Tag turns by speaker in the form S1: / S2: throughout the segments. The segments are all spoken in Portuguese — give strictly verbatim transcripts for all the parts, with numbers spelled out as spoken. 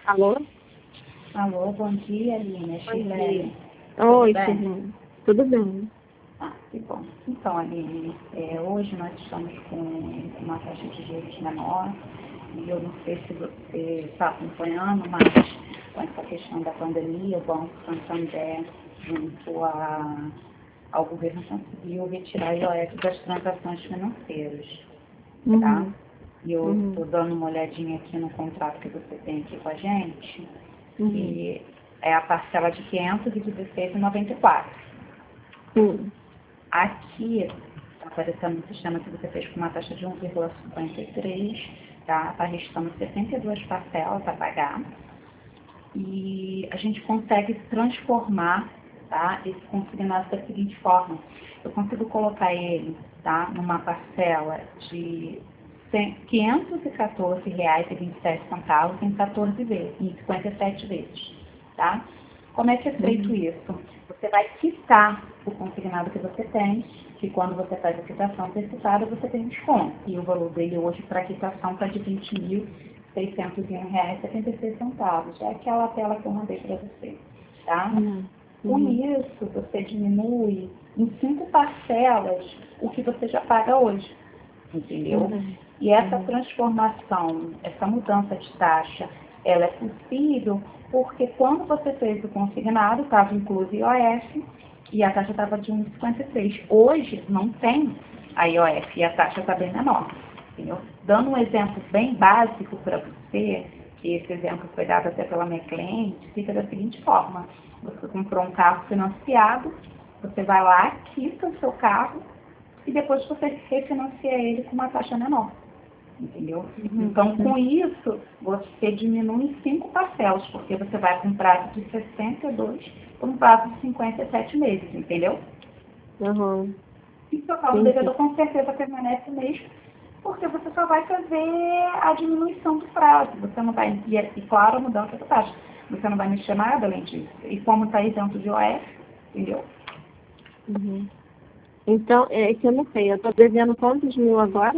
S1: Alô?
S2: Alô, bom dia, Aline. É Shirley.
S1: Oi, Shirley. Tudo bem?
S2: Ah, que bom. Então, Aline, é, hoje nós estamos com uma taxa de juros menor e eu não sei se você está acompanhando, mas com essa questão da pandemia, o Banco Santander, junto a, ao governo, conseguiu retirar I O F das transações financeiras, tá?
S1: Uhum.
S2: E eu
S1: Uhum.
S2: estou dando uma olhadinha aqui no contrato que você tem aqui com a gente,
S1: Uhum.
S2: e é a parcela de quinhentos e dezesseis reais e noventa e quatro centavos.
S1: Sim.
S2: Aqui, está aparecendo no sistema que você fez com uma taxa de um vírgula cinquenta e três, tá? Está restando sessenta e duas parcelas a pagar. E a gente consegue transformar, tá, esse consignado da seguinte forma. Eu consigo colocar ele, tá, numa parcela de quinhentos e quatorze reais e vinte e sete centavos em quatorze vezes, em cinquenta e sete vezes, tá? Como é que é feito
S1: Uhum.
S2: isso? Você vai quitar o consignado que você tem, que quando você faz a quitação antecipada, você tem desconto. E o valor dele hoje para quitação está de vinte mil seiscentos e um reais e setenta e seis centavos. É aquela tela que eu mandei para você, tá?
S1: Uhum.
S2: Com
S1: Uhum.
S2: isso, você diminui em cinco parcelas o que você já paga hoje, entendeu?
S1: Uhum.
S2: E essa
S1: Uhum.
S2: transformação, essa mudança de taxa, ela é possível porque quando você fez o consignado, estava incluso I O F e a taxa estava de um vírgula cinquenta e três. Hoje não tem a I O F e a taxa está bem menor. Entendeu? Dando um exemplo bem básico para você, que esse exemplo foi dado até pela minha cliente, fica da seguinte forma. Você comprou um carro financiado, você vai lá, quita o seu carro e depois você refinancia ele com uma taxa menor. Entendeu?
S1: Uhum.
S2: Então, com isso, você diminui em cinco parcelas, porque você vai com um prazo de sessenta e dois para um prazo de cinquenta e sete meses, entendeu?
S1: Uhum.
S2: E o seu carro
S1: Entendi.
S2: devedor com certeza permanece mesmo, porque você só vai fazer a diminuição do prazo. Você não vai, e, e claro, a mudança da taxa. Você não vai mexer nada além disso. E como está isento de I O F, entendeu?
S1: Uhum. Então, é que eu não sei, eu estou devendo quantos mil agora?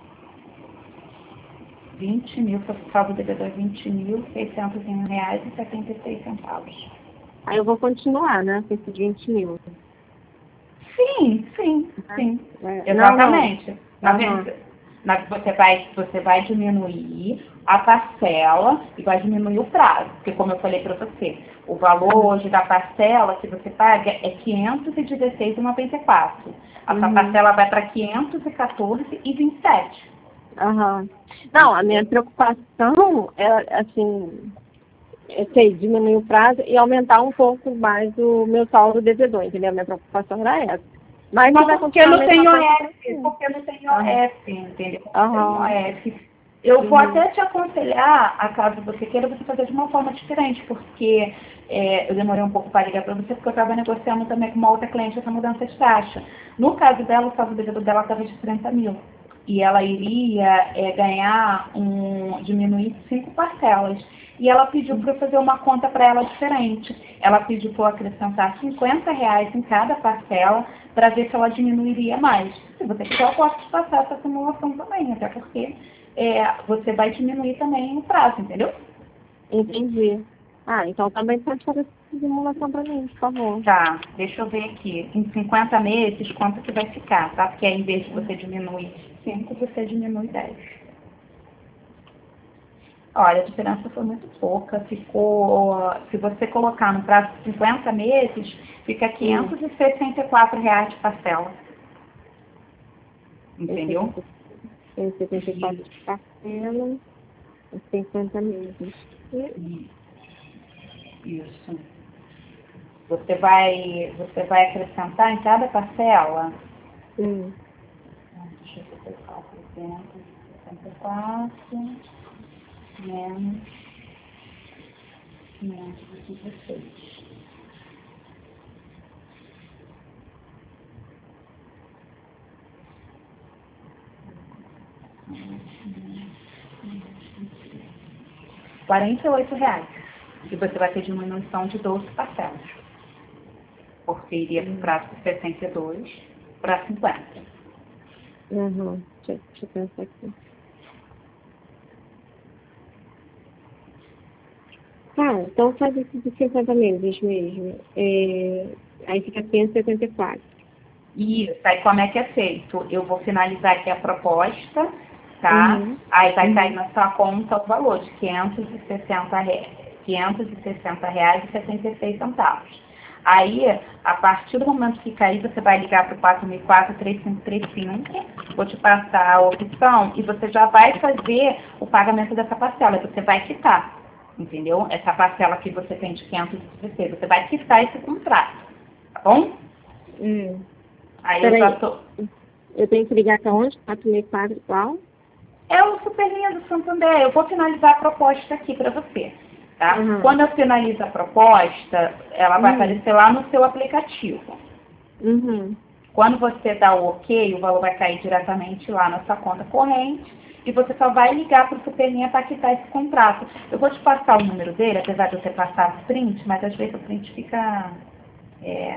S2: vinte mil, seu saldo devedor é vinte mil seiscentos e um reais e setenta e seis centavos.
S1: Aí eu vou continuar, né, com esses vinte mil.
S2: Sim, sim, sim.
S1: É. Não, não.
S2: Exatamente. Na
S1: Aham.
S2: verdade, na- você, vai, você vai diminuir a parcela e vai diminuir o prazo. Porque, como eu falei para você, o valor
S1: Uhum.
S2: hoje da parcela que você paga é quinhentos e dezesseis reais e noventa e quatro centavos. Essa
S1: Uhum.
S2: parcela vai para quinhentos e quatorze reais e vinte e sete centavos.
S1: Aham. Não, a minha preocupação é, assim, é sei, diminuir o prazo e aumentar um pouco mais o meu saldo devedor, entendeu? Minha preocupação era essa. Mas
S2: Mas
S1: vai
S2: porque
S1: continuar a
S2: não tem
S1: mesma coisa pra
S2: I O F,
S1: você.
S2: porque não tem
S1: Aham.
S2: I O F, entendeu? Não tem
S1: Aham.
S2: I O F. Eu vou
S1: Uhum.
S2: até te aconselhar, a caso você queira, você fazer de uma forma diferente, porque é, eu demorei um pouco para ligar para você, porque eu estava negociando também com uma outra cliente essa mudança de taxa. No caso dela, o saldo devedor dela estava de trinta mil. E ela iria é, ganhar um, diminuir cinco parcelas. E ela pediu para eu fazer uma conta para ela diferente. Ela pediu para eu acrescentar cinquenta reais em cada parcela para ver se ela diminuiria mais. Se você quiser, eu posso te passar essa simulação também, até porque é, você vai diminuir também o prazo, entendeu?
S1: Entendi. Ah, então também pode fazer essa simulação para mim, por favor.
S2: Tá, deixa eu ver aqui. Em cinquenta meses, quanto que vai ficar, tá? Porque aí, em vez de você diminuir cinco, você diminui dez. Olha, a diferença foi muito pouca. Ficou, se você colocar no prazo de cinquenta meses, fica
S1: Hum.
S2: quinhentos e sessenta e quatro reais de parcela.
S1: Tem
S2: Entendeu?
S1: setenta e quatro de parcela, cinquenta meses.
S2: E- Isso. Você vai, você vai acrescentar em cada parcela.
S1: Hum.
S2: Deixa eu fazer o cálculo. quinhentos e sessenta e quatro menos quinhentos e dezesseis. quarenta e oito reais. E você vai ter diminuição de doze parcelas. Porque iria para o
S1: Hum.
S2: prazo de sessenta e dois para cinquenta.
S1: Uhum. Deixa, deixa eu pensar aqui. Tá, então faz esse de cinquenta meses mesmo. É, aí fica quinhentos e setenta e quatro.
S2: Isso, aí como é que é feito? Eu vou finalizar aqui a proposta, tá?
S1: Uhum.
S2: Aí vai
S1: Uhum.
S2: cair na sua conta o valor de quinhentos e sessenta reais, quinhentos e sessenta reais e setenta e seis centavos. Aí, a partir do momento que cair, você vai ligar para o quatro mil e quatro, três cinco três cinco, vou te passar a opção e você já vai fazer o pagamento dessa parcela, você vai quitar, entendeu? Essa parcela que você tem de quinhentos e dezesseis, você vai quitar esse contrato, tá bom?
S1: Hum.
S2: Aí eu
S1: Peraí,
S2: já tô...
S1: eu tenho que ligar para onde? quatro mil e quatro igual?
S2: É o Superlinha do Santander. Eu vou finalizar a proposta aqui para você. Tá?
S1: Uhum.
S2: Quando eu finalizo a proposta, ela vai
S1: Uhum.
S2: aparecer lá no seu aplicativo.
S1: Uhum.
S2: Quando você dá o ok, o valor vai cair diretamente lá na sua conta corrente e você só vai ligar para o Superlinha para quitar esse contrato. Eu vou te passar o número dele, apesar de você passar o print, mas às vezes o print fica... É...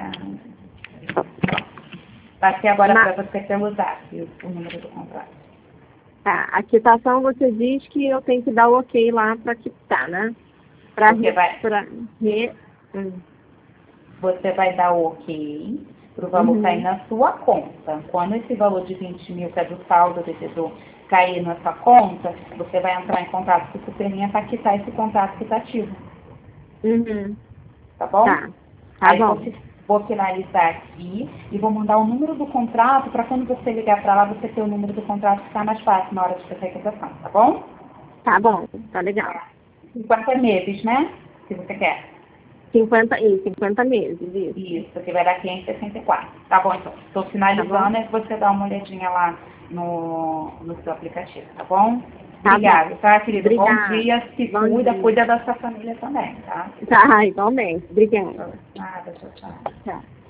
S2: Passei agora
S1: Ma-
S2: para você pelo zap, o, o número do contrato.
S1: Tá, a quitação você diz que eu tenho que dar o ok lá para quitar, né? Para
S2: Você
S1: re...
S2: vai...
S1: Pra re... Hum.
S2: Você vai dar o ok para o valor
S1: Uhum.
S2: cair na sua conta. Quando esse valor de vinte mil, que é do saldo do devedor, cair na sua conta, você vai entrar em contato com o Superlinha para quitar esse contrato quitativo.
S1: Uhum.
S2: Tá bom?
S1: Tá, tá
S2: Aí
S1: bom.
S2: vou, fi- vou finalizar aqui e vou mandar o número do contrato para quando você ligar para lá, você ter o número do contrato, ficar mais fácil na hora de fazer a quitação. Tá bom?
S1: Tá bom, tá legal.
S2: cinquenta meses, né? Se você quer.
S1: cinquenta e cinquenta meses, isso.
S2: Isso, que vai dar quinhentos e sessenta e quatro. Tá bom, então. Estou
S1: Tá bom?
S2: finalizando, é que você dá uma olhadinha lá no, no seu aplicativo, tá bom?
S1: Tá
S2: Obrigada,
S1: bom.
S2: tá, querida? Bom
S1: Obrigada.
S2: dia, se
S1: Bom
S2: cuida,
S1: dia.
S2: cuida da sua família também, tá?
S1: Tá, igualmente. Obrigada.
S2: Nada, tchau, tchau.
S1: Tchau.